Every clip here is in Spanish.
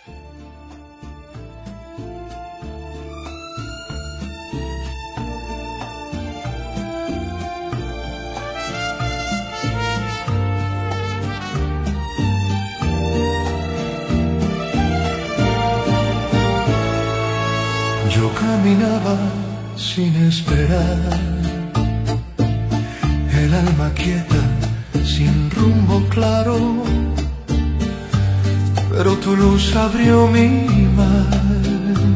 Yo caminaba sin esperar, el alma quieta, sin rumbo claro, pero tu luz abrió mi mar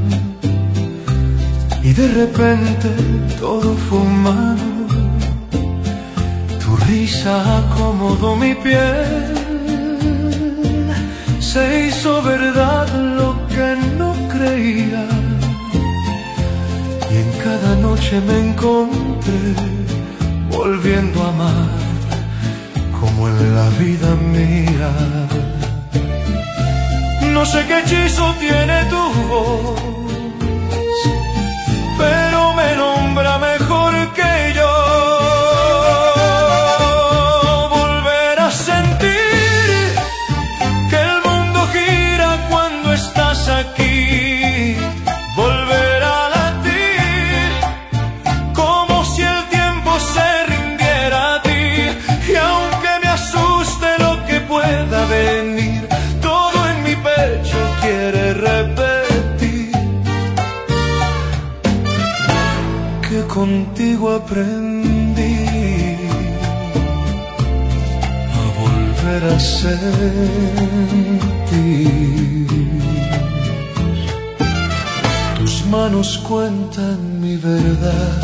y de repente todo fue humano. Tu risa acomodó mi piel, se hizo verdad lo que no creía. Y en cada noche me encontré volviendo a amar como en la vida mía. No sé qué hechizo tiene tu voz, pero me nombra mejor que yo. Volver a sentir que el mundo gira cuando estás aquí. Volver a venir, todo en mi pecho quiere repetir que contigo aprendí a volver a sentir. Tus manos cuentan mi verdad,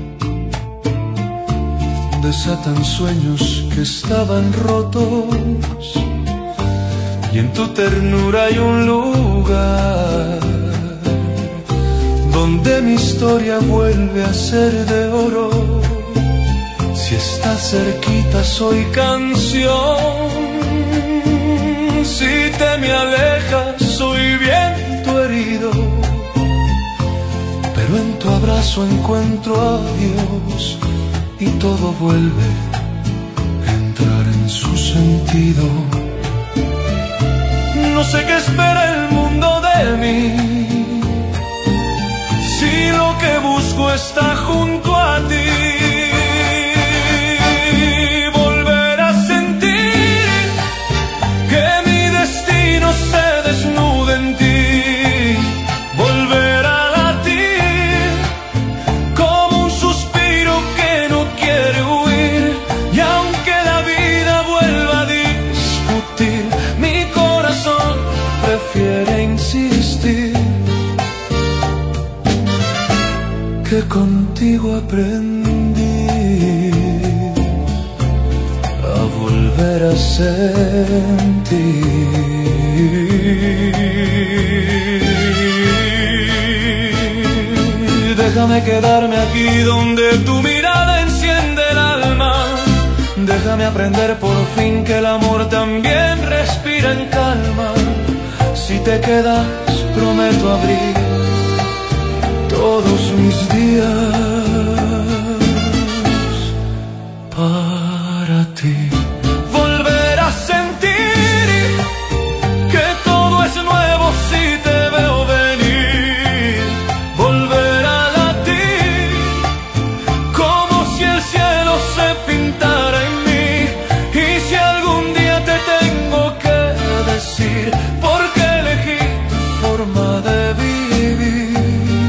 desatan sueños que estaban rotos. Y en tu ternura hay un lugar donde mi historia vuelve a ser de oro. Si estás cerquita soy canción, si te me alejas soy viento herido, pero en tu abrazo encuentro a Dios y todo vuelve a entrar en su sentido. No sé qué espera el mundo de mí, si lo que busco está junto a ti. Volver a sentir que mi destino se desnude en ti. Volver a latir como un suspiro que no quiere huir. Y aunque la vida vuelva a discutir, mi corazón prefiere insistir que contigo aprendí a volver a sentir. Déjame quedarme aquí donde tu mirada enciende el alma. Déjame aprender por fin que el amor también respira en calma. Si te quedas, prometo abrir todos mis días para ti. Volver a sentir que todo es nuevo si te veo venir. Volver a latir como si el cielo se pintara en mí. Y si algún día te tengo que decir por qué elegí tu forma de vivir,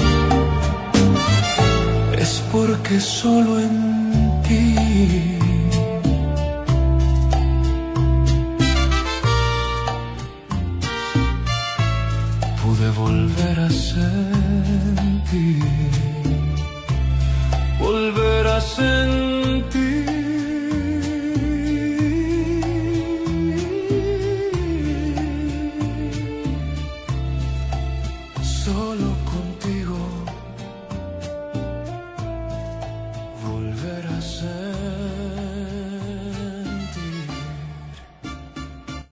es porque solo en ti pude volver a sentir, volver a sentir. Solo contigo.